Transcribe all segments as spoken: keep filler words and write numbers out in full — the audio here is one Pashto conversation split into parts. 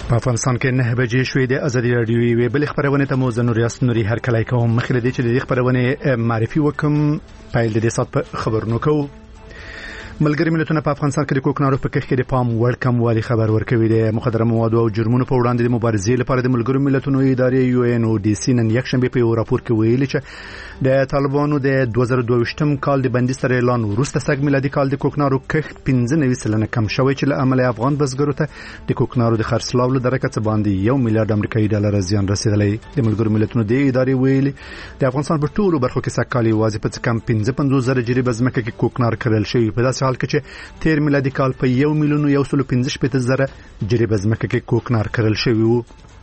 په افغانستان کې نه بجې شوې د ازادي راډیو وی بل خبرونه ته مو زنور یاسنوري هر کله کوم مخکې د دې چې د خبرونه معرفي وکم پایل د دې سات خبرونو کو ملګری ملتونه په افغانستان کې د کوکنارو په کښ کې د پام وړ کم والی خبر ورکوي د مخدره موادو او جرمونو په وړاندې د مبارزې لپاره د ملګری ملتونو ادارې یو ان او ډي سي نن یک شنبه په یو راپور کې ویلي چې د طالبانو د دوه زره دوه ویشتم کال د بندي سره اعلان وروسته سږ میلادي کال د کوکنارو کښ پنځه نوي سلنه کم شوی چې له امله افغان بزګرو ته د کوکنارو د خرڅلاو له درکه څخه باندې یو میلیارډ امریکایي ډالر زیان رسیدلی د ملګری ملتونو د ادارې ویلي د افغانستان په ټولو برخو کې سکالي واځي په کم پنځه پنځوس زره جریبه ځمکه کې کوکنار کرل شوی په داسې حال کې چې تیر میلادي کال په یو میلیون یو سل پنځه شپږ زره جریبه ځمکه کې کوکنار کرل شوی وو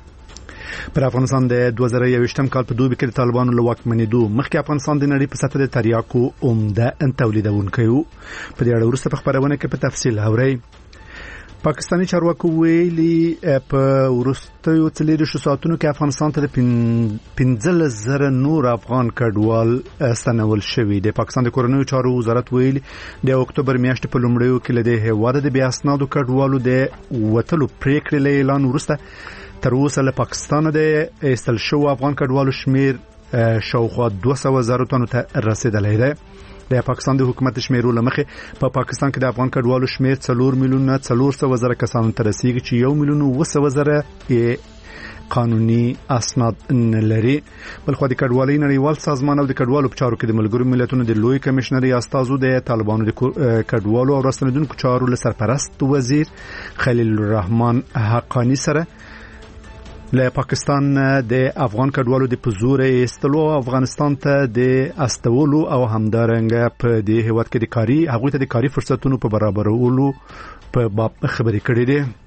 پر افغانستان د دوه زره یوویشتم کال په دوبي کې د طالبانو له واکمنېدو مخکې افغانستان د نړۍ په سطح د تریاکو عمده تولیدونکی وو په دې اړه وروسته په خبرونه کې په تفصیل اورئ پاکستاني چارواکو ویلي په ورستیو څلور ساعتونو کې افغانستان ته پنځه زره نور افغان کډوال استنول شوی د پاکستان د کورنیو چارو وزارت ویلي د اکتوبر میاشتې په لومړیو کې له دې هیواده د بیا اسنادو کډوالو د وټلو پریکړې له اعلان وروسته تر اوسه له پاکستان د استل شو افغان کډوالو شمیر شاوخوا دوه سوه زره تنو ته رسیدلی دی د پاکستان د حکومت شمیرو لمخه په پا پاکستان کې د افغان کډوالو شمیر څلور میلیونه څلور سوه زره کسانو ته رسیدي چې یو میلیون و سوه زره یې قانوني اسناد نه لري بل خو د کډوالۍ نړیوال سازمان او د کډوالو په چارو کې د ملګرو ملتونو د لوی کمشنري استازو د طالبانو د کډوالو او راستنیدونکو چارو له سرپرست وزیر خلیل الرحمن حقانی سره له پاکستان د افغان کډوالو د پزور استلو افغانستان ته د استولو او همدارنګه په دې هیواد کې د کاری هغه ته د کاری فرصتونو په برابرولو په باب خبرې کړې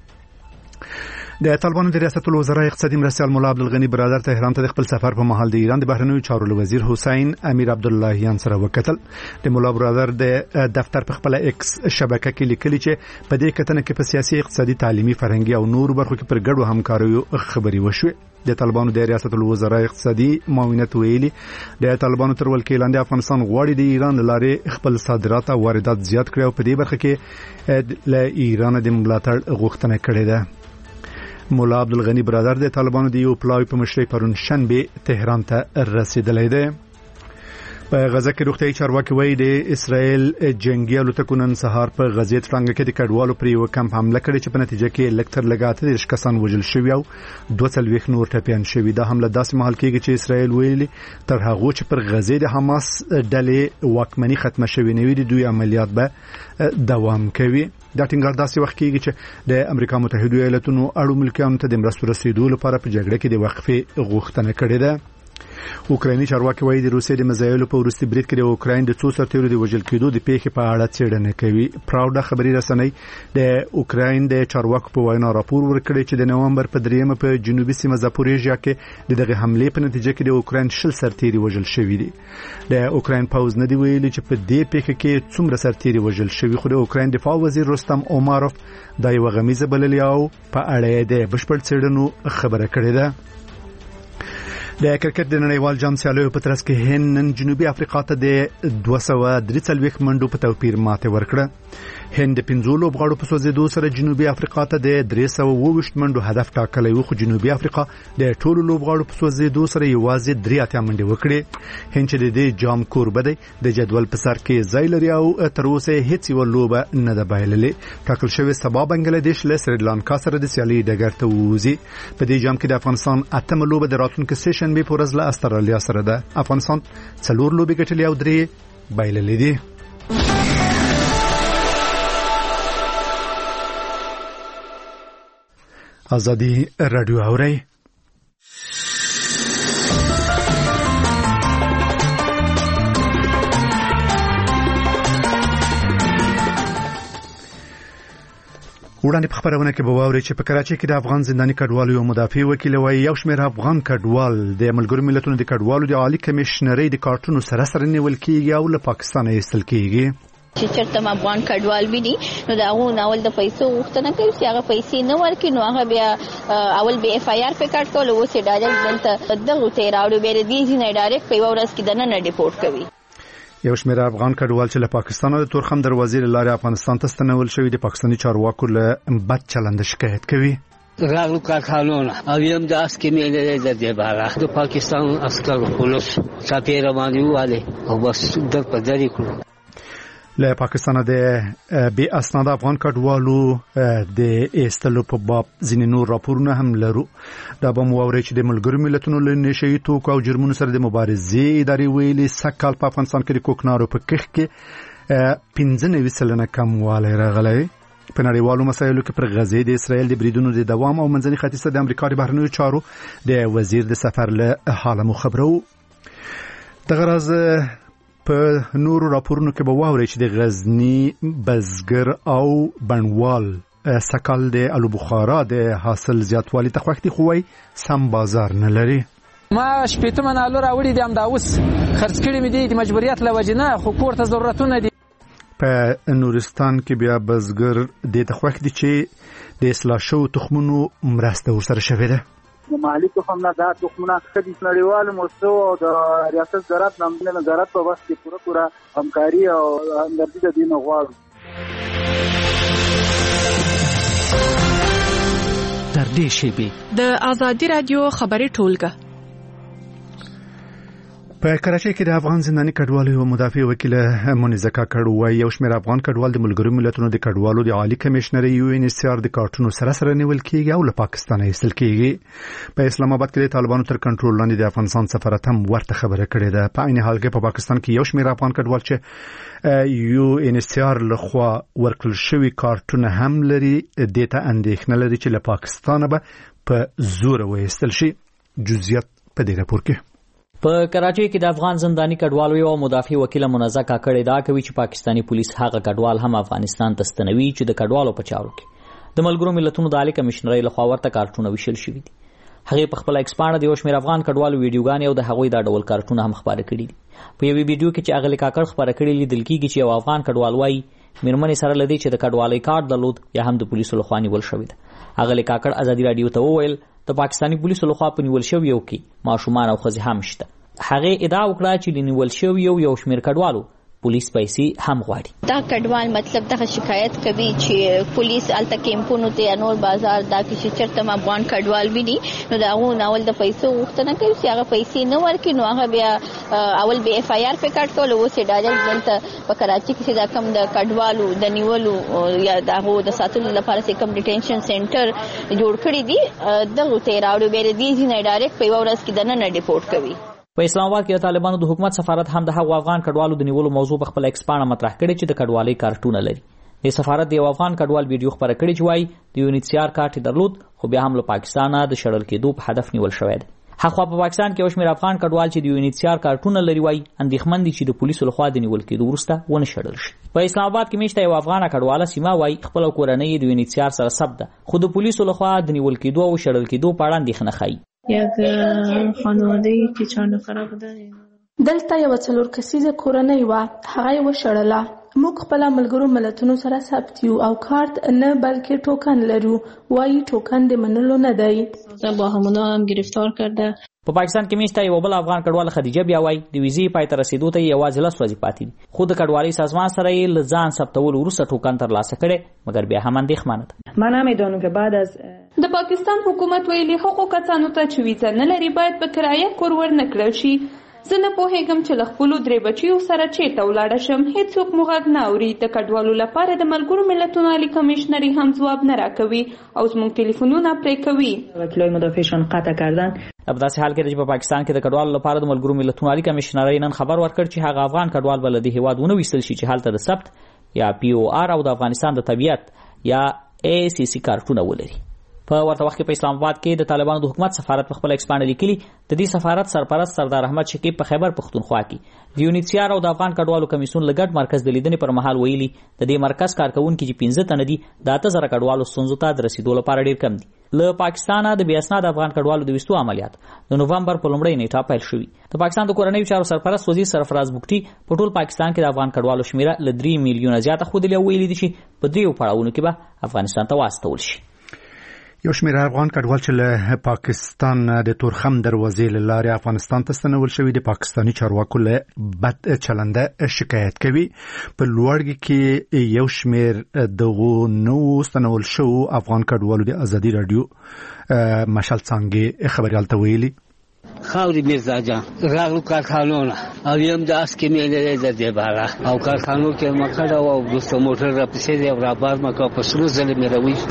دي د طالبانو د ریاست الوزرا اقتصادي مرستیال مولا عبدالغنی برادر تهران ته خپل سفر په محل د ایران د بهرنیو چارو وزیر حسین امیر عبداللهیان سره وکتل د مولا برادر د دفتر په خپل ایکس شبکه کې لیکلي چې په دې کتنه کې په سیاسي اقتصادي تعلیمي فرهنګي او نور برخو کې پر ګډو همکاریو خبري وشوه د طالبانو د ریاست الوزرا اقتصادي معاونت ویلي د طالبانو تر ولکې لاندې افغانستان غواړي د ایران لارې خپل صادرات او واردات زیات کړي او په دې برخه کې له ایران د ملاتړ غوښتنه کړې ده مولا عبدالغنی برادر د طالبانو د یو پلاوی په مشرۍ پرون شنبه تهران ته رسیدلی دی په غزه کې روغتیايي چارواکي وایي د اسرائیل جنگي الوتکو نن سهار په غزې ترڅنګ کې د کډوالو پر یو کمپ حمله کړې چې په نتیجه کې لکتر لګاته د کسان وژل شوی او دوه څلوېښت نور ټپيان شوی دا حمله داسې مهال کېږي چې اسرائیل ویلي تر هغه چې پر غزې د حماس ډلې واکمنۍ ختمه شوې نه وي د دوی عملیات به دوام کوي دا ټینګار داسې وخت کېږي چې د امریکا متحده ایالاتونو اړو ملکیانو ته د مرستو رسیدو لپاره په جګړه کې د وقفې غوښتنه کړې ده اوکرایني چارواکي وایي د روسیې د مزایلو په وروستي برید کې د اوکراین د څو سرتیرو د وژل کېدو د پیښې په اړه څېړنه کوي پراوډا خبري رسنۍ د اوکراین د چارواکو په وینا راپور ورکړی چې د نومبر په دریمه په جنوبي سیمه زاپوریژیا کې د دغه حمله په نتیجه کې د اوکراین شل سرتیري وژل شوي دي د اوکراین پوز نه دی ویلي چې په دې پیښه کې څومره سرتیري وژل شوي خو د اوکراین دفاع وزیر رستم اوماروف دا یو غمیزه بللی او په اړه د بشپړ څېړنو خبره کړې ده د کرکټ د نړیوال جام سیالیو په ترڅ کې هند نن جنوبي افریقا ته د دوه سوه درې څلوېښت منډو په توپیر ماته ورکړه هند د پنځو لوبغاړو په سوځېدو سره جنوبي افریقا ته د درې سوه اووه ویشت منډو هدف ټاکلی و خو جنوبي افریقا د ټولو لوبغاړو په سوځېدو سره یوازې درې اتیا منډې وکړې هند چې د دې جام کوربه دی د جدول په سر کې ځای لري او تر اوسه هیڅ یوه لوبه نه ده بایللې ټاکل شوې سبا بنګلادیش له سریلانکا سره د سیالۍ ډګر ته ووځي په دې جام کې د افغانستان اتمه لوبه د راتلونکي سه شنبې په ورځ له استرالیا سره ده افغانستان څلور لوبې ګټلې او درې بایللې دي ازادي رادیو اوري وړاندې په خبرونه کې به واوري چې په کراچۍ کې د افغان زنداني کډوالو یو مدافع وکیل وایي یو شمېر افغان کډوال د ملګرو ملتونو د کډوالو د عالی کمشنرۍ د کارتونو سره سره نیول کېږي او له پاکستان ایستل کېږي چې چرته افغان کډوال ویني نو دا هغه ناول د پیسو غوښتنه کوي چې هغه پیسې نه ورکړي نو هغه بیا اول به اف آی آر په کارت کول او سي ډایرکټ دلته دغه ته راوړي به دې ځینې ډایرکټ په ورځ کې دنه نه ډیپورټ کوي. یو شمېر افغان کډوال چې له پاکستان او تورخم دروازې لارې افغانستان ته ستنول شوی د پاکستاني چارواکو له بد چلند شکایت کوي. راغلو کارخانونه او یم د اسکیمې نه د دې بارا د پاکستان عسکرو پولیس چاپیره باندې واله او بس در په دری کړو. له پاکستان د بی اسناد افغان کډوالو د ایستلو په باب ځینې نور راپورونه هم لرو. دا به مو اورئ چې د ملګرو ملتونو له نشهیي توکو او جرمونو سره د مبارزې ادارې ویلي سږ کال په افغانستان کې د کوکنارو په کښت کې پنځه نوي سلنه کموالی راغلی. په نړیوالو مسایلو کې پر غزې د اسرائیل د بریدونو د دوام او منځني ختیځ ته د امریکا د بهرنیو چارو د وزیر د سفر له حاله مو خبرو. دغه راز په نورو راپورونو کې به واورئ چې د غزني بزګر او بڼوال سکال د الو بخارا د حاصل زیاتوالي ته خوښ دي خو وایي سم بازار نه لري. ما شپېته منه الو راوړي دي همدا اوس خرڅ کړي مې دي د مجبوریت له وجې نه خو کور ته ضرورتونه دي. په نورستان کې بیا بزګر دې ته خوښ دي چې د اصلاح شوو تخمونو مرسته ورسره شوې ده. د مالي تخم نه دا تخمونه خدي نړیوال مستو او د ریاست زراعت نامنه نظارت په وخت کې پوره پوره همکاري او همدردي د دې نه غواړو. تر دې شیبې د آزادي رادیو خبري ټولګه په کراچۍ کې د افغان زنداني کډوالو مدافع وکیل منیزه کاکړ وایي یو شمېر افغان کډوال د ملګرو ملتونو د کډوالو د عالی کمشنر یو ان ایچ سی آر د کارتونو سره سره نیول کېږي او له پاکستان ایستل کېږي. په اسلام آباد کې د طالبانو تر کنټرول لاندې د افغانستان سفارت هم ورته خبره کړې ده. په عین حال کې په پاکستان کې یو شمېر افغان کډوال چې یو ان ایچ سی آر لخوا ورکړل شوي کارتونه هم لري دې ته اندېښنه لري چې له پاکستانه به په زور وایستل شي. جزئیات په دې راپور کې. په کراچۍ کې د افغان زنداني کډوالو یو مدافع وکیل منزه کاکړ دا کوي چې پاکستانی پولیس هغه کډوال هم افغانستان ته ستنوي چې د کډوالو په چارو کې د ملګرو ملتونو د عالی کمشنرۍ لخوا ورته کارتونه ویشل شوي دي. هغه په خپل ایکس پاڼه د یو شمېر افغان کډوالو ویډیوګانې او د هغوی دا ډول کارتونه هم خپاره کړي دي. په یوې ویډیو کې چې اغلی کاکړ خپاره کړي لیدل کېږي چې یو افغان کډوال وایي میرمنې سره لدی چې د کډوالۍ کارت درلود یا هم د پولیسو لخوا نیول شوی ده. اغلی کاکړ ازادي رادیو ته وویل د پاکستانی پولیسو لخوا په نیول شویو کې ماشومان او ښځې هم شته. هغه ادعا وکړه چې د نیول شویو یو شمېر کډوالو پولیس پیسې هم غواړي. دا کډوال مطلب دغه شکایت کوي چې پولیس الته کیمپونو ته انور بازار دا کې چرته افغان کډوال ویني نو دا غو ناول د پیسو غوښتنه کوي چې هغه پیسې نه ورکړي نو هغه بیا اول به اف آی آر په کټ کول او سي ډاجل دلته په کراچي کې دا کم د کډوالو د نیولو یا دغه د ساتلو لپاره سي کم ډیټینشن سنټر جوړ کړی دي دغه ته راوړي به دي چې نه ډایرکټ په ورځ کې دنه نه ډیپورټ کوي. په اسلام آباد کې د طالبانو د حکومت سفارت هم د هغو افغان کډوالو د نیولو موضوع په خپل ایکس پاڼه مطرح کړې چې د کډوالۍ کارتونه لري. د سفارت د یو افغان کډوال ویډیو خبره کړې چې وایي د یو ان ایچ سی آر کارت درلود خو بیا هم له پاکستانه د شړل کېدو په هدف نیول شوی دی. هغه په پاکستان کې یو شمېر افغان کډوال چې د یو ان ایچ سی آر کارتونه لري وایي اندېښمن دي چې د پولیسو لخوا د نیول کېدو وروسته ونه شړل شي. په اسلام آباد کې میشته یو افغان کډواله سیمه وایي خپل کورنۍ د یو ان ایچ سی آر سره ثبت ده خو د پولیسو لخوا د نیول کېدو او شړل کېدو په اړه اندېښنه ښيي. یک خانواده کې چهار نفره بودن دلته یو څلور کسیزه کورنۍ و هغه یې وشړله. موږ خپل ملګرو ملتونو سره ثبت یو او کارت نه بلکې ټوکن لرو وایي ټوکن د منلو نه دی. با همونا هم گرفتار کرده. په پاکستان کې میشته یو بل افغان کډوال خدیجه بیا وایي د ویزې پای ته رسیدو ته یوازې لس ورځې پاتې دي خو د کډوالۍ سازمان سره یې له ځان ثبتولو وروسته ټوکن ترلاسه کړی مګر بیا هم اندېښمنه ده. من نمیدونم که بعد از د پاکستان حکومت ویلي هغو کسانو ته چې ویزه نه لري باید په کرایه کور ورنه کړل شي. زه نه پوهېږم چې له خپلو درې بچیو سره چېرته ولاړه شم. هېڅوک مو غږ نه اوري. د کډوالو لپاره د ملګرو ملتونو عالي کمیشنري هم ځواب نه راکوي او زموږ ټلیفونونه پرې کوي. وکیلای مدافعشان قطع کردن. په داسې حال کې چې په پاکستان کې د کډوالو لپاره د ملګرو ملتونو عالي کمیشنري نن خبر ورکړ چې هغه افغان کډوال به له دې هېواد ونه ویستل شي چې هلته د ثبت یا پی او آر او د افغانستان د طبیعت یا ای سی سی کارتونه ولري. په ورته وخت کې په اسلام آباد کې د طالبانو د حکومت سفارت په خپل ایکس پاڼه لیکلي د دې سفارت سرپرست سردار احمد شکیب په خیبر پختونخوا کې د یو ان ایچ سی آر او د افغان کډوالو کمیسیون لګډ مرکز د لیدنې پر مهال ویلي د دې مرکز کارکونکي چې پنځه تنه دي د اته زره کډوالو ستونزو ته د رسیدو لپاره ډیر کم دي. له پاکستانه د بې اسناد افغان کډوالو د ویستو عملیات د نوومبر په لومړۍ نیټه پیل شوي. د پاکستان د کورنیو چارو سرپرست وزیر سرفراز بوکټي په ټول پاکستان کې د افغان کډوالو شمیره له درې میلیونه زیاته ښودلې او ویلي دي چې په دریو پړاوونو کې به افغانستان ته واستول شي. یو شمېر افغان کډوال چې له پاکستان د تورخم دروازې له لارې افغانستان ته ستنول شوي د پاکستاني چارواکو له بد چلنده شکایت کوي. په لوړګي کې یو شمېر دغو نوو ستنول شوو افغان کډوالو د ازادي راډیو مشال څانګې خبريال ته ویلي خاوري میرزا جان راغلو کارخانونه او یم د اسکې مې د دې بالا او کارخانو کې مخړه او دوست موټر را پسې دی را بار مکه په سلو ځله مې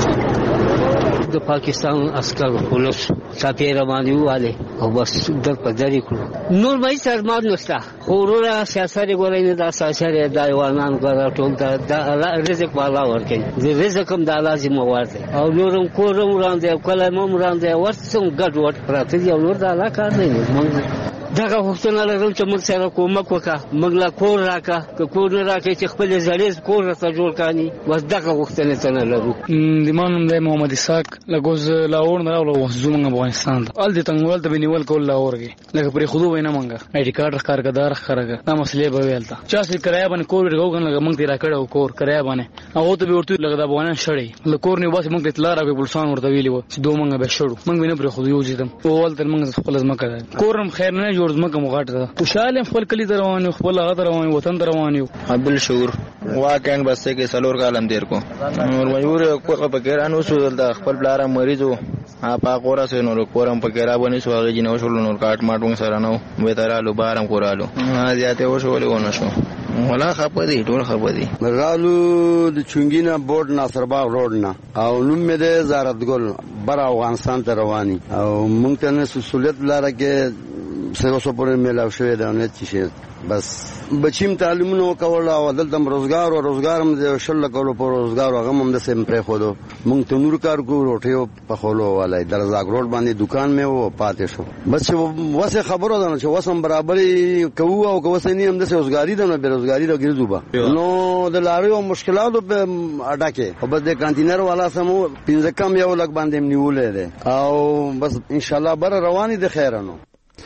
راوي د پاکستان عسکر پولیس چاپیره باندې واله او بس در په دری کړو نور مې سرماد نشته خورونه سیاست ګورای نه د اساسره د ایوانان غره ټول د رزق والا ورکې د رزق هم د لازم ورته او نورم کورم وړاندې کلمم وړاندې ورڅم ګډ وټ پراته دی او نور د علاقه نه موږ دغه وختونه لرم چې موږ سره کومک وکړه موږ لا کور راکا که کور نه راکې چې خپل زړیز کور ته جوړ کاني بس دغه وختونه څنګه لرو د مانم د محمد اسحاق لګوز لاور نه راو زمونږ افغانستان ال دې څنګه ولته بنیول کول لاورږي لکه پرې خودو وینا مونږه آی ډی کارت کارګدار خرګه دا مسلې به ویلته چا چې کرایه باندې کور ورغوګن لکه مونږ تیرا کړو کور کرایه باندې هغه ته ورته لکه د افغانان شړې له کور نه بس مونږ ته اطلاع راغی پولیسان ورته ویلی و چې دوه مونږ به شړو مونږ وینې پرې خودو یو ځدم او ولته مونږ خپل ځمکه کړه کورم خیر نه جوړ ځمکه مغاټه خوشاله خپل کلی دروانو خپل هغه دروانو وطن دروانو عبدل شعور واقعا بس کې سلور کالم دیر کو نور مجبور کو په ګرانو سو د خپل بلاره مریضو اپا قورا سه نور کورم په ګرا باندې سو هغه جنو شول نور کاټ ماټون سره نو به ترالو بارم کورالو زیاته وشول ونه شو ولا خپدي ټول خپدي مرغالو د چونګینا بورډ ناصرباغ روډ نه او نوم مې د زارتګل بر افغانستان ته رواني او مونږ ته نه سہولت لاره کې سره سو پورې ملاو شوې ده نه چې بس بچیم تعلیمونو کول او دلته روزګار او روزګار هم د شل کولو پر روزګار هغه هم د سیم پرې خو دو مونږ ته نور کار کو روټیو په خولو والای درزاګ روډ باندې دکان مې وو پاتې شو بس وسه خبرو ده چې وسم برابرۍ کوو او کوسه نه هم د روزګاری ده نه بیروزګاری ده ګرځوبا نو د لارو مشکلاتو په اډا کې او بس د کانټینر والا سمو پنځه کم یو لګ باندې نیولې ده او بس ان شاء الله بر رواني د خیرانو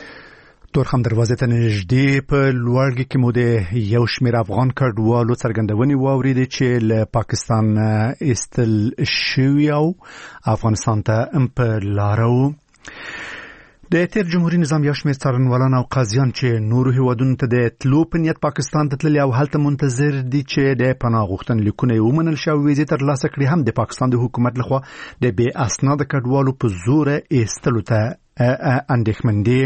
تورخم دروازې ته نږدې په لوړګي کې مو د یو شمېر افغان کډوالو څرګندونې واورېدې چې له پاکستان ایستل شوي او افغانستان ته په لاره وو. د تیر جمهوریت نظام یو شمېر څارنوالان او قاضیان چې نورو هیوادونو ته د تلو په نیت پاکستان ته تللي او هلته منتظر دي چې د پناه غوښتنې لیکونه یې ومنل شي او ویزې ترلاسه کړي هم د پاکستان د حکومت لخوا د بې اسناده کډوالو په زوره ایستلو ته اندېښمن دي.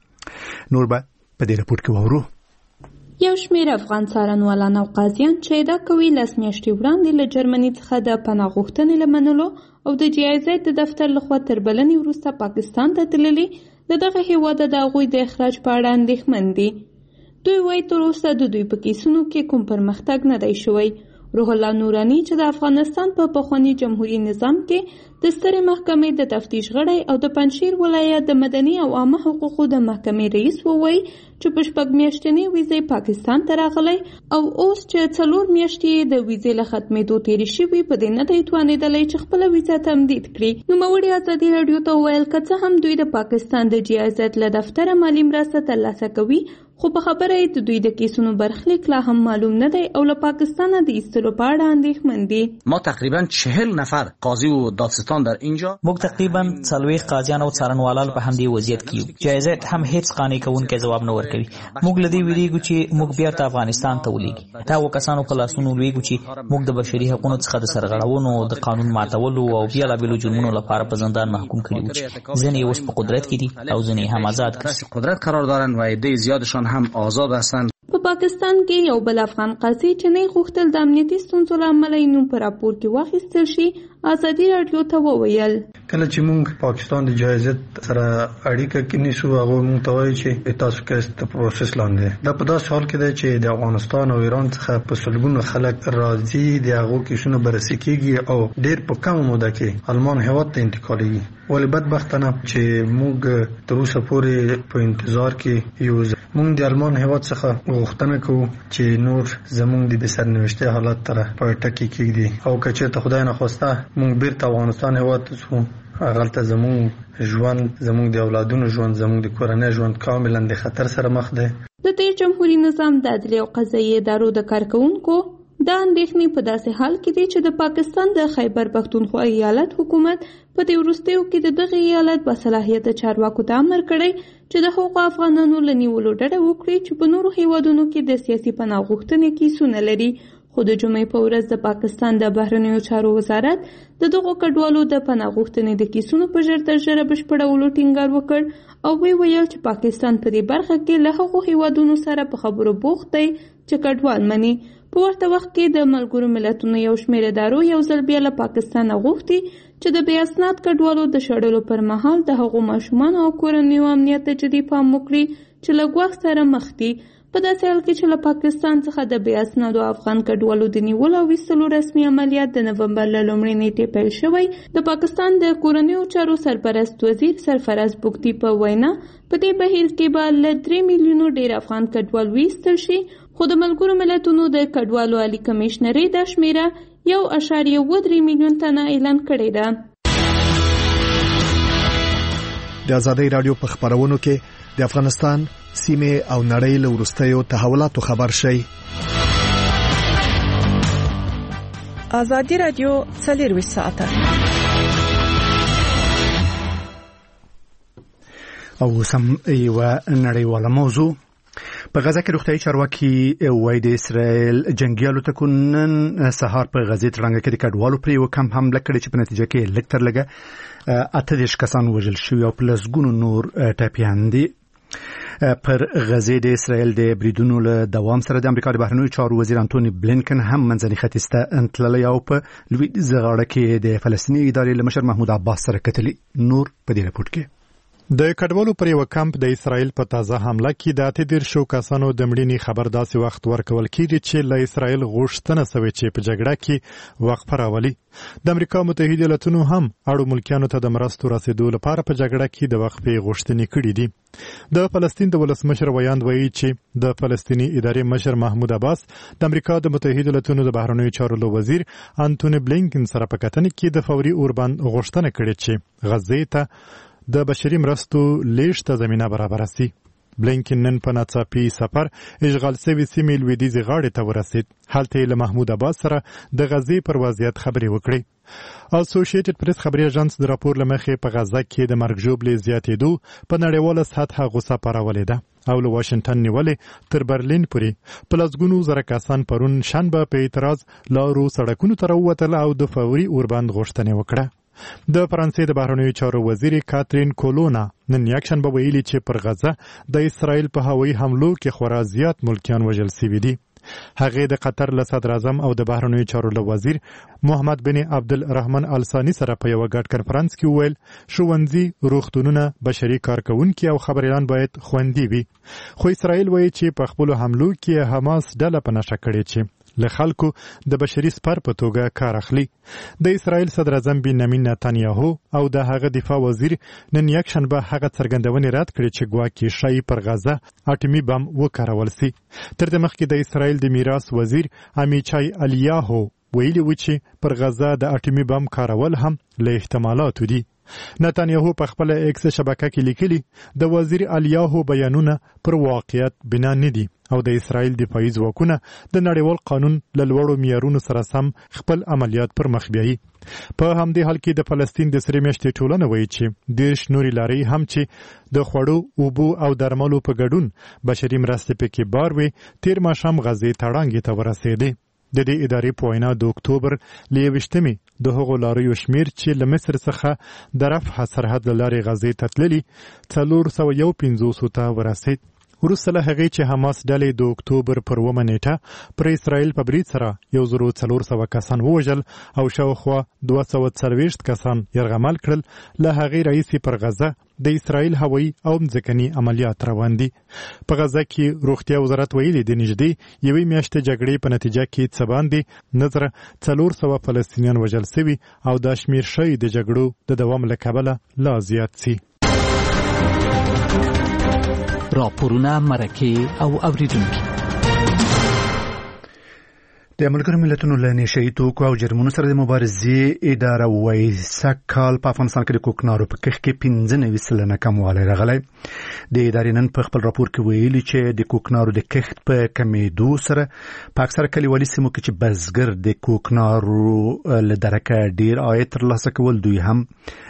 نور به په دې راپور کې وورو. یو شمېر افغان څارنوالان او قاضیان چې ادعا کوي لس میاشتې وړاندې له جرمني څخه د پناه غوښتنې له منلو او د جی آی زید د دفتر لخوا تر بلنې وروسته پاکستان ته تللي د دغه هېواده د هغوی د اخراج په اړه اندېښمن دي. دوی وایي تر اوسه د دوی په کیسونو کې کوم پرمختګ نه دی شوی. روح الله نورانی چې د افغانستان په پخواني جمهوریت نظام کې د سترې محکمې د تفتیش غړی او د پنجشیر ولایت د مدني او عامه حقوقو د محکمې رئیس ووایي چې په شپږ میاشتنۍ ویزې پاکستان ته راغلی او اوس چې څلور میاشتې د ویزې له ختمېدو تېرې شوي په دې نه دی توانېدلی چې خپله ویزه تمدید کړي. نوموړي ازادي راډیو ته وویل که څه هم دوی د پاکستان د جی آی زد له دفتره مالي مرسته ترلاسه کوي خو په خبره یې د دوی د کیسونو برخلیک لا هم معلوم نه دی او له پاکستانه د ایستلو په اړه اندېښمن دي. ما تقریبا چهل نفر قاضی و دادستان در اینجا موږ تقریبا څلوېښت قاضیان او څارنوالان په همدې وضعیت کې یو. جی آی زد هم هیڅ قانع کوونکی ځواب نه ورکوي. موږ له دې ویریږو چې موږ بیرته افغانستان ته ولېږي. دا هغو کسانو په لاسونو لویږو چې موږ د بشري حقونو څخه د سرغړونو د قانون ماتولو او بېلابېلو جرمونو لپاره په زندان محکوم کړي وو چې ځینې اوس په قدرت کې دي او ځینې هم آزاد کړي. قدرت قرار دارن و عده زیادشان هم آزاد هستند. په پاکستان کې یو بل افغان قاضي چې نه غوښتل د امنیتي ستونزو له امله یې نوم په راپور کې واخیستل شي ازادي راډیو ته وویل کله چې موږ پاکستان د جی آی زد سره اړیکه کې نیسو هغه موږ ته وایي چې تاسو کې د پروسس لاندې دا په داسې حال کې دی چې د افغانستان او ایران څخه په سلګونو خلک راځي د هغو کیسونه بررسي کېږي او ډېر په کمه موده کې المان هېواد ته انتقالېږي. ولې بدبختانه چې موږ تر اوسه پورې په انتظار کې یو. موږ د المان هېواد څخه غوښتنه کوو چې نور زموږ د بې سرنوشتۍ حالت ته په ټکي کېږدي او که چېرته خدای نخواسته موږ بیرته افغانستان هېواد ته ځو هغلته زموږ ژوند زموږ د اولادونو ژوند زموږ د کورنۍ ژوند کاملا د خطر سره مخ دی. د تیر جمهوریت نظام د عدلیې او قضایي ادارو د کارکوونکو دا اندېښنې په داسې حال کې دي چې د پاکستان د خیبر پښتونخوا ایالت حکومت په دې وروستیو کې د دغه ایالت باصلاحیته چارواکو ته امر کړی چې د هغو افغانانو له نیولو ډډه وکړي چې په نورو هیوادونو کې د سیاسي پناه غوښتنې کیسونه لري. خو د جمعې په ورځ د پاکستان د بهرنیو چارو وزارت د دغو کډوالو د پناه غوښتنې د کیسونو په ژر تر ژره بشپړولو ټینګار وکړ او وی ویل چې پاکستان په دې برخه کې له هغو هیوادونو سره په خبرو بوخت دی چې کډوال مني. په ورته وخت کې د ملګرو ملتونو یو شمېر ادارو یو ځل بیا له پاکستانه غوښتي چې د بې اسناد کډوالو د شړلو پر مهال د هغو ماشومانو او کورنیو امنیت ته جدي پام وکړي چې له ګواښ سره مخ دي. په داسې حال کې چې له پاکستان څخه د بې اسنادو افغان کډوالو د نیولو او ویستلو رسمي عملیات د نومبر له لومړۍ نیټې پیل شوی. د پاکستان د کورنیو چارو سرپرست وزیر سرفراز بوګتي په وینا په دې بهیر کې به له درې میلیونو ډېر افغان کډوال ویستل شي، خو د ملګرو ملتونو د کډوالو عالی کمیشنرۍ دا شمیره یو اعشاریه اووه درې میلیون تنه اعلان کړې ده. د ازادۍ راډیو په خبرونو کې د افغانستان سیمه او نړۍ له وروستیو تحولاتو خبر شي. ازادي راډیو څلور ساعته او سم یو نړیواله موضوع. په غزه کې روغتیايي چارواکي وایي د اسرائیل جنگیالو ته نن سهار په غزې ترڅنګ کې د کډوالو پر یو کمپ حمله کړې چې په نتیجه کې لږ تر لږه اته دېرش کسان وژل شوي او په لسګونو نور ټپیان دي. پر غزې د اسرائیل د بریدونو له دوام سره د امریکا د بهرنیو چارو وزیر انټونی بلینکن هم منځني ختیځ ته تللی او په لویدیځ غاړه کې د فلسطیني ادارې له مشر محمود عباس سره کتلي. نور په دې رپورټ کې د کډوالو پر یو کمپ د اسرائیل په تازه حمله کې د اته دېرشو کسانو د مړینې خبر داسې وخت ورکول کېږي چې له اسرائیل غوښتنه شوې چې په جګړه کې وقفه راولي. د امریکا متحده ایالاتونو هم اړو ملکیانو ته د مرستو رسیدو لپاره په جګړه کې د وقفې غوښتنې کړې دي. د فلسطین د ولسمشر ویاند وایي چې د فلسطیني ادارې مشر محمود عباس د امریکا د متحده ایالاتونو د بهرنیو چارو وزیر انټونی بلینکن سره په کتنه کې د فوري اوربند غوښتنه کړې چې غزې ته د بشري مرستو لیږد ته زمینه برابره سي. بلینکن نن په ناڅاپي سفر اشغال شوي سیمې لویدیځې غاړې ته ورسېد. هلته یې له محمود عباس سره د غزې پر وضعیت خبرې وکړې. اسوسییټډ پریس خبري اژانس د راپور له مخې په غزه کې د مرګ ژوبلې زیاتېدو په نړیواله سطحه غوسه پارولې ده او له واشنګټن نیولې تر برلین پورې په لسګونو زره کسان پرون شنبه په اعتراض لارو سړکونو ته راووتل او د فوري اوربند غوښتنې وکړه. د فرانسې د بهرنیو چارو وزیر کاترین کولونا نن یکشنبه ویلي چې پر غزه د اسرائیل په هوایي حملو کې خورا زیات ملکیان وژل شوي دي. هغه د قطر له صدر اعظم او د بهرنیو چارو له وزیر محمد بن عبدالرحمن الثانی سره په یو غټ کنفرانس کې ویل ښوونځي، روغتونونه، بشري کارکونکي او خبريالان باید خوندي وي. خو اسرائیل وایي چې په خپل حملو کې حماس ډله په نشه کړې چې له خلکو د بشري سپر په توګه کار اخلي. د اسرائیل صدر اعظم بنیامین نتانیاهو او د هغه دفاع وزیر نن یکشنبه هغه څرګندونې رد کړې چې ګواکې شای پر غزه اټومي بم وکارول سي. تر دې مخکې د اسرائیل د میراث وزیر امیچای الیاهو ویلي و چې پر غزه د اټومي بم کارول هم له احتمالاتو دي. نتانیاهو په خپل ایکس شبکه کې لیکلي د وزیر الیاهو بیانونه پر واقعیت بنا نه دي او د اسرائیل دفاعي ځواکونه د نړیوال قانون له لوړو معیارونو سره سم خپل عملیات پر مخ بیایي. په همدې حال کې د فلسطین د سرې میاشتې ټولنه وایي چې دېرش نورې لارې هم چې د خوړو، اوبو او درملو په ګډون بشري مرستې پکې بار وي تیر ماښام غزې تړانګې ته ورسېدې. د دې ادارې په وینا د اکتوبر له یویشتمې د هغو لاریو شمیر چې له مصر څخه د رفح سرحد له لارې غزې ته تللي څلور سوه یو پنځوسو ته ورسېد. وروسته له هغې چې حماس ډلې د اکتوبر پر اوومه نیټه پر اسرائیل په برید سره یو زرو څلور سوه کسان ووژل او شاوخوا دوه سوه څلوېښت کسان یرغمل کړل، له هغې راهیسې پر غزه د اسرائیل هوایي او مځکني عملیات روان دي. په غزه کې روغتیا وزارت ویلي د نږدې یوې میاشتې جګړې په نتیجه کې څه باندې نظره څلور سوه فلسطینیان وژل شوي او دا شمیر ښایي د جګړو د دوام له کبله لا زیات سي. راپورونه، مرکې او اوریدونکي. د ملګرو ملتونو له نشهیي توکو او جرمونو سره د مبارزې اداره وایي سږ کال په افغانستان کې د کوکنارو په کښت کې پنځه نوي سلنه کموالی راغلی. د ادارې نن په خپل راپور کې ویلي چې د کوکنارو د کښت په کمیدو سره په اکثره کلیوالي سیمو کې چې بزګر د کوکنارو له درکه ډیر عاید ترلاسه کول، دوی هم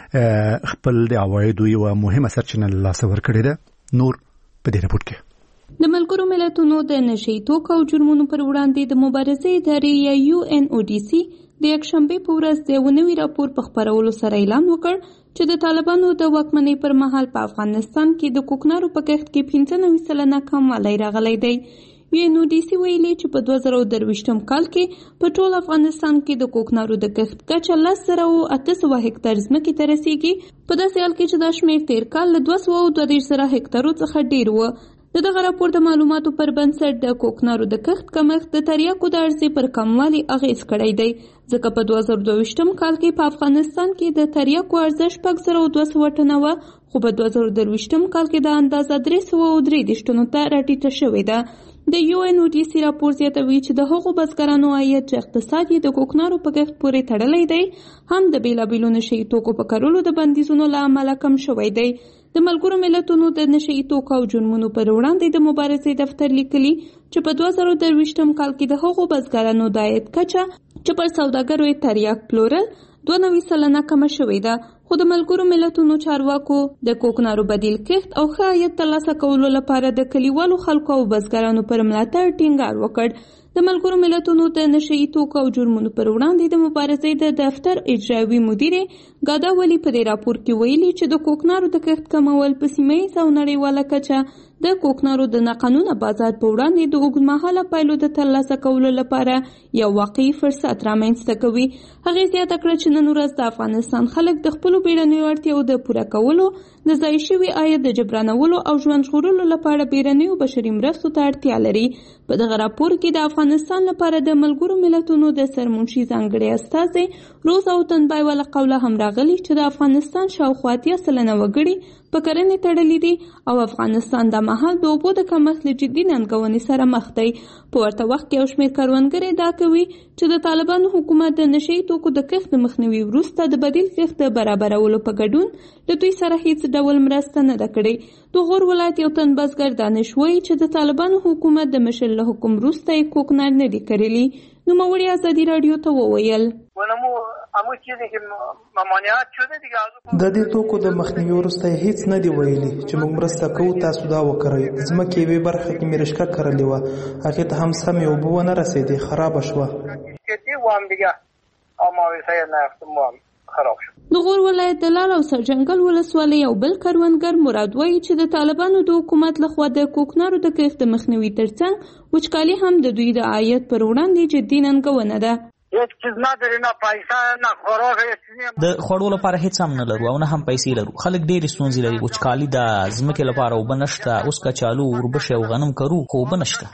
خپل د عوایدو یوه مهمه سرچینه له لاسه ورکړې ده. نور په دې راپور کې د ملګرو ملتونو د نشهیي توکو او جرمونو پر وړاندې د مبارزې ادارې یا یو ان او ډي سي د یکشنبې په ورځ د یو نوي راپور په خپرولو سره اعلان وکړ چې د طالبانو د واکمنۍ پر مهال په افغانستان کې د کوکنارو په کښت کې پنځه نوي سلنه کموالی راغلی دی. یو ان او ډي سي ویلي چې په دوه زره درویشتم کال کې په ټول افغانستان کې د کوکنارو د کښت کچه لس زره او اته سوه هکټار ځمکې ته رسیږي، په داسې حال کې چې دا شمېر تېر کال له دوه سوه او دوه دېرش زره هکټارو څخه ډېر و. د دغه راپور د معلوماتو پر بنسټ د کوکنارو د کښت کمښت د تریاکو د عرضې پر کموالي اغېز کړی دی، ځکه په دوه زره دوه کال کې په افغانستان کې د تریاکو عرضه شپږ زره او دوه سوه ټنه وه، خو په دوه زره درویشتم کال کې د اندازه درې سوه او درې دېرش ټنو ته راټیټه شوې ده. د یو ان او ډي سي راپور زیاتوي چې د هغو بزګرانو عاید چې اقتصاد یې د کوکنارو په کښت پورې تړلی دی هم د بېلابېلو نشهیي توکو په کرلو د بندیزونو له امله کم شوی دی. د ملګرو ملتونو د نشهیي توکو او جرمونو پر وړاندې د مبارزې دفتر لیکلي چې په دوه زره درویشتم کال کې د هغو بزګرانو د عاید کچه چې پر سوداګرو یې تریاک پلورل دوه نوي سلنه کمه شوې ده، خو د ملګرو ملتونو چارواکو د کوکنارو بدیل کښت او ښه عاید ترلاسه کولو لپاره د کلیوالو خلکو او بزګرانو پر ملاتړ ټینګار وکړ. د ملګرو ملتونو د نشهیي توکو او جرمونو پر وړاندې د مبارزې د دفتر اجرایوي مدیرې ګادا ولی په دې راپور کې ویلي چې د کوکنارو د کښت کمول په سیمه ییزه او نړیواله کچه د کوکنارو د ناقانونه بازار په وړاندې د اوږدمهاله پایلو د ترلاسه کولو لپاره یو واقعي فرصت رامنځته کوي. هغې زیاته کړه چې نن ورځ د افغانستان خلک د خپلو بیړنیو اړتیاوو د پوره کولو، د ضایع شوي عاید د جبرانولو او ژوند ژغورلو لپاره بیړنیو بشري مرستو ته اړتیا لري. په دغه راپور کې د افغانستان لپاره د ملګرو ملتونو د سرمنشي ځانګړي استازی روز او تنبای له قوله هم راغلي چې د افغانستان شاوخوا اتیا سلنه وګړي په کرنې تړلي دي او افغانستان د مهال د اوبو د کمښت له جدي ننګونې سره مخ دی. په ورته وخت کې یو شمېر کروندګر ادعا کوي چې د طالبانو حکومت د نشهیي توکو د کښت مخنیوي وروسته د بدیل کښت د برابرولو په ګډون له دوی سره هیڅ ډول مرسته نه ده کړې. د غور ولایت یو تن بزګر دانش وایي چې د طالبانو حکومت د مشر له حکم وروسته یې کوکنار نه دي کرلي. نوموړي ازادي راډیو ته وویل د دې توکو د مخنیوي وروسته هیڅ نه دی ویلي چې موږ مرسته کوو، تاسو دا وکړئ. ځمکې یوې برخه کې مې رشقه کرلې وه، هغې ته هم سمې اوبه ونه رسېدې، خرابه شوه. د غور ولایت د لال او سرجنګل ولسوالۍ یو بل کروندګر مراد وایي چې د طالبانو د حکومت لخوا د کوکنارو د کښت د مخنیوي ترڅنګ وچکالي هم د دوی د عاید پر وړاندې جدي ننګونه ده. د خوړو لپاره هیڅ هم نه لرو او نه هم پیسې لرو. خلک ډېرې ستونزې لري. وچکالي د ځمکې لپاره اوبه نشته، اوس کچالو، وربشې او غنم کرو خو اوبه نشته.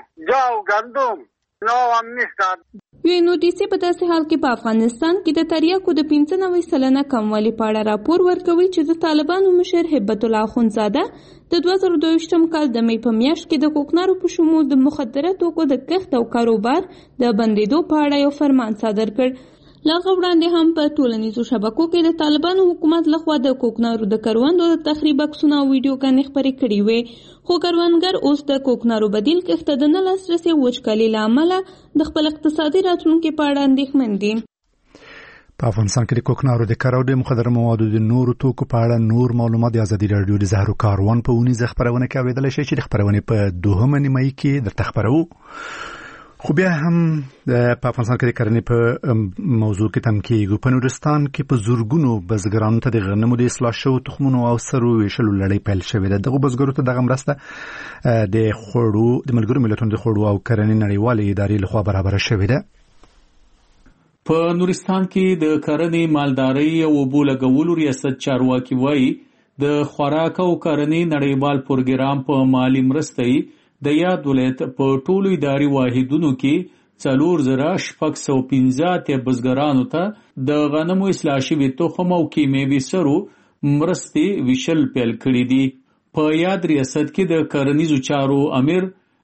یو ان او ډي سي په داسې حال کې په افغانستان کې د تریاکو د پنځه نوي سلنه کموالي په اړه راپور ورکوي چې د طالبانو مشر هبت الله اخندزاده د دوه زره دوه کال د مې په میاشت کې د کوکنارو په شمول د مخدره توکو د کښت او کاروبار د بندېدو په اړه یو فرمان صادر کړ. لغه وړاندې هم په ټولنیزو شبکو کې د طالبانو حکومت لخوا د کوکنارو د کروندو د تخریب عکسونه او ویډیوګانې خپرې کړې وې، خو کروندګر اوس د کوکنارو بدیل کښت ته د نه لاسرسي وچکالۍ له امله د خپل اقتصادي راتلونکي په اړه اندېښمن دي. په افغانستان کې د کوکنارو د کارو د مخدره موادو د نورو توکو په اړه نور معلومات د ازادي راډیو د زهرو کاروان په اونیزه خپرونه کې اورېدلی شئ چې د خپرونې په دوهمه نیمایي کې درته خپروو. خو بیا هم په افغانستان کې د کرنې په موضوع کې تم کېږو. په نورستان کې په زرګونو بزګرانو ته د غنمو د اصلاح شوو تخمونو او سرو ویشلو لړۍ پیل شوې ده. دغو بزګرو ته دغه مرسته د خوړو د ملګرو ملتونو د خوړو او کرنې نړیوالې ادارې لخوا برابره شوې ده. په نورستان کې د کرنې، مالدارۍ او اوبو لګولو ریاست چارواکي وایي د خوراک او کرنې نړیوال پروګرام په مالي مرستې د یاد ولایت په ټولو اداري واحدونو کې څلور زره شپږ سوه پنځه اتیا بزګرانو ته د غنمو اصلاح شوي تخم او کیمیاوي سرو مرستې ویشل پیل کړي دي. په یاد ریاست کې د کرنیزو چارو امیر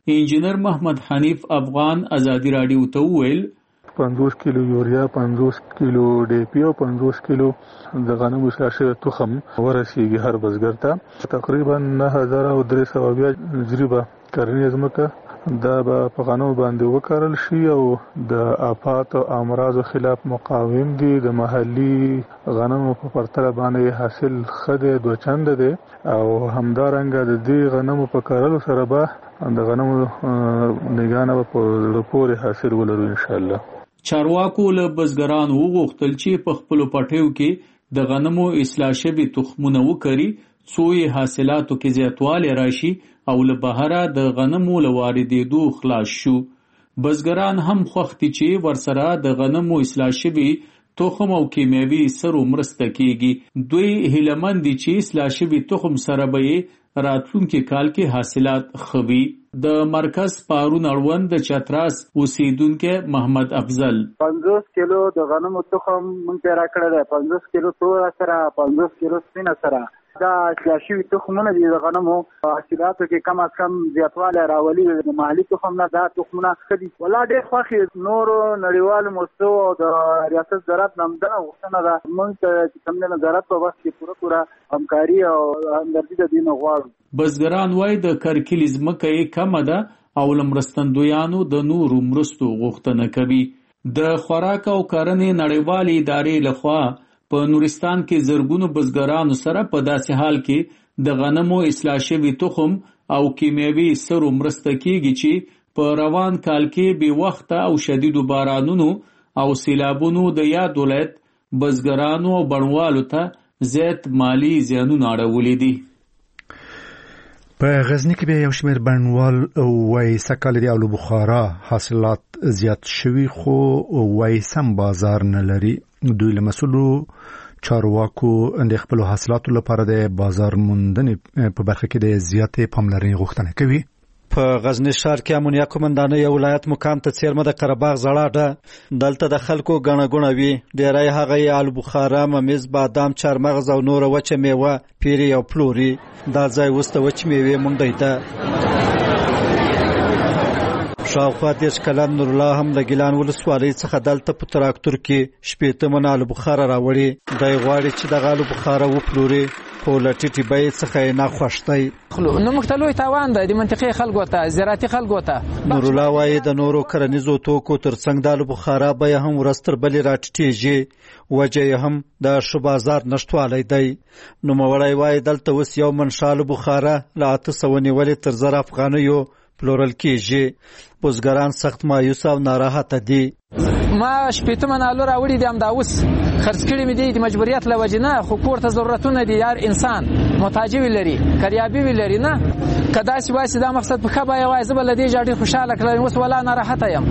انجینر محمد حنیف افغان ازادي رادیو ته وویل پنځوس کیلو یوریا، پنځوس کیلو ډی پی او پنځوس کیلو د غنمو اصلاح شوی تخم ورسیږي هر بزګر ته. تقریبا نه هزار او درې سوه بیا جریبه کرنیزه ځمکه دا به په غنمو باندې وکرل شي او د آفات او امراضو خلاف مقاوم دي. د محلي غنمو په پرتله باندې حاصل ښه دی، دوه چنده دی او همدارنګه د دې غنمو په کرلو سره به د غنمو نګانه په زړه پورې حاصل ولرو ان شاء الله. چارواکو له بزګرانو وغوښتل چې په خپلو پټیو کې د غنمو اصلاح شوي تخمونه وکري څو یې حاصلاتو کې زیاتوالی راشي او له بهره د غنمو له واردېدو خلاص شو. بزګران هم خوښ دي چې ورسره د غنمو اصلاح شوي تخم او کیمیاوي سرو مرسته کیږي. دوی هیلهمند دي چې اصلاح شوي تخم سره به یې راتلونکي کال کې حاصلات ښه وي. د مرکز پارون اړوند د چتراس اوسیدونکو محمد افضل پنځوس کیلو د غنمو تخم مونږ ته راکړل دی، پنځوس کیلو تور سره، پنځوس کیلو سپینه سره. دا اصلاح شوي تخمونه دي د غنمو حاصلاتو کې کم از کم زیاتوالی راولي. د محلي تخم نه دا تخمونه ښه دي. والله ډېر خوښ یو. نورو نړیوالو مستو او د ریاست زراعت نه همدغه غوښتنه ده مونږ ته چې کوم دی نو زراعت په وخت کې پوره پوره همکاري او همدردي د دوی نه غواړو. بزګران وایي د کرکیلې ځمکه یې کمه ده او له مرستندویانو د نورو مرستو غوښتنه کوي. د خوراک او کرنې نړیوالې ادارې لخوا په نورستان کې زرګونو بزګرانو سره په داسې حال کې د غنمو اصلاح شوي تخم او کیمیاوي سرو مرسته کیږي چې په روان کال کې بې وخته او شدیدو بارانونو او سیلابونو د یاد ولایت بزګرانو او بڼوالو ته زیات مالی زیانونه اړولي دي. په غزنی کې به یو شمېر بڼوال وایي سږ کال د آلو بخارا حاصلات زیات شوي خو وایي سم بازار نه لري. دوی له مسؤلو چارواکو د خپلو حاصلاتو لپاره د بازار موندنې په برخه کې د زیاتې پاملرنې غوښتنه کوي. په غزنی ښار کې امنیه قومندانۍ یو ولایت مقام ته څیرمه د قرهباغ زړه ده. دلته د خلکو ګڼه ګوڼه وي. ډیری هغه یې آلو بخارا، ممیز، بادام، چارمغز او نوره وچه میوه پیري او پلوري. دا ځای اوس د وچې میوې منډی ده. شاوخوا دېرش کلن نورالله هم له ګیلان ولسوالۍ څخه دلته په تراکتور کې شپېته منه آلو بخاره راوړي. دی غواړي چې دغه آلو بخاره وپلوري خو له ټیټې بیې څخه یې ناخوښ دی. نو موږ ته لوی تاوان دی د منطقې خلکو ته، زراعتي خلکو ته. نورالله وایي د نورو کرنیزو توکو ترڅنګ د آلو بخاره بیه هم ورځ تر بلې راټیټېږي. وجه یې هم د ښه بازار نشتوالی دی. نوموړی وایي دلته اوس یو منشه آلو بخاره له اته سوه نیولې تر زر افغانیو پلورل کېږي. بزګران سخت مایوس او ناراحته دي. ما شپېته منه آلو راوړي دي، همدا اوس خرڅ کړي مې دي د مجبوریت له وجې نه، خو کور ته ضرورتونه دي. هر انسان محتاجي ولري، کریابي ولري. نه که داسې واسې دا مقصد په ښه بیه وای زه به له دې ډېر خوشحاله کړم. اوس والله ناراحته یم.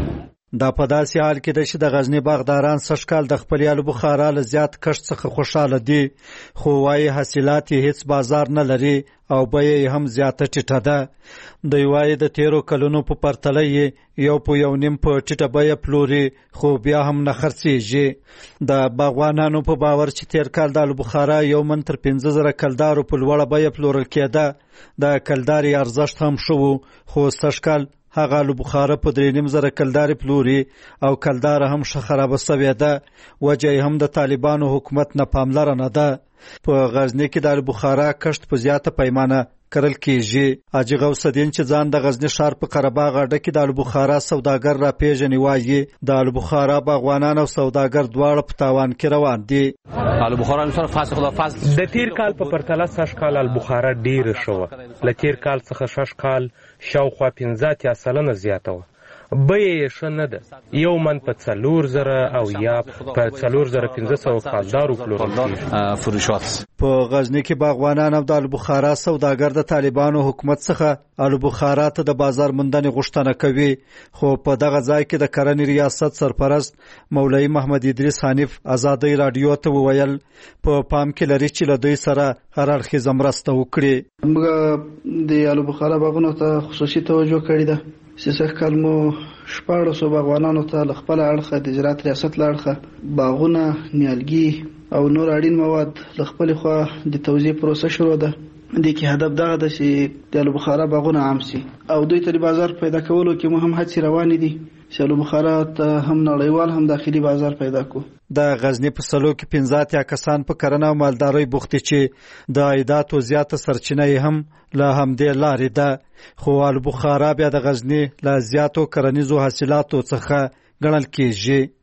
دا په داسې حال کې ده چې د غزني باغداران سږ کال د خپلې آلو بخارا له زیات کښت څخه خوشحاله دي، خو وایي حاصلات یې هېڅ بازار نه لري او بیه یې هم زیاته ټیټه ده. دوی وایي د تېرو کلونو په پرتله یې یو په یو نیم په ټیټه بیه پلوري خو بیا هم نه خرڅېږي. د باغوانانو په باور چې تېر کال د آلو بخارا یو من تر پنځه زره کلدارو په لوړه بیه پلورل کېده. د کلدارې ارزښت هم ښه و، خو سږ کال هغه آلو بخاره په درې نیم زره کلدارې پلوري او کلداره هم ښه خرابه سوې ده. وجه یې هم د طالبانو حکومت نه پاملرنه ده. په غزني کې د آلو بخاره کښت په زیاته پیمانه کرل کېږي. حاجي غوث الدین چې ځان د غزني ښار په قرهباغ اډه کې د آلو بخاره سوداګر را پیژني وایي د آلو بخاره باغوانان او سوداګر دواړه په تاوان کې روان دي. آلو بخاره سره فاصله خدا فاصله د تیر کال په پرتله سږ کال آلو بخاره ډیره شوه. له تیر کال څخه شش کال شاوخوا پنځه اتیا سلنه زیاته وه. بیه یې ښه نه ده. یو من په څلور زره او یا په څلور زره پنځه سوه کالدارو پلورل کېږي. په غزني کې باغوانان او د آلو بخاره سوداګر د طالبانو حکومت څخه آلو بخاره ته د بازار موندنې غوښتنه کوي، خو په دغه ځای کې د کرنې ریاست سرپرست مولوي محمد ادریس حنیف ازادۍ راډیو ته وویل په پام کې لري چې له دوی سره هر اړخیزه مرسته وکړي. موږ د آلو بخاره باغونو ته خصوصي توجه کړې ده. سږ کال مو شپاړسو باغوانانو ته له خپله اړخه د زراعت ریاست له اړخه باغونه، نیالګي او نور اړین مواد له خپلې خوا د توزیع پروسه شروع ده. د کې هدف دغه د چې د آلو بخارا باغونه عام شي او دوی ته بازار پیدا کولو کې مهم هڅې روانې دي چې آلو بخارا ته هم نړیوال هم داخلي بازار پیدا کو. د غزنی په سلو کې پنځه اتیا کسان په کرنه او مالدارۍ بوخت چې د عایداتو زیاته سرچینه هم له همدې لارې ده خو آلو بخارا بیا د غزنی له زیاتو کرنیزو حاصلاتو څخه ګڼل کېږي.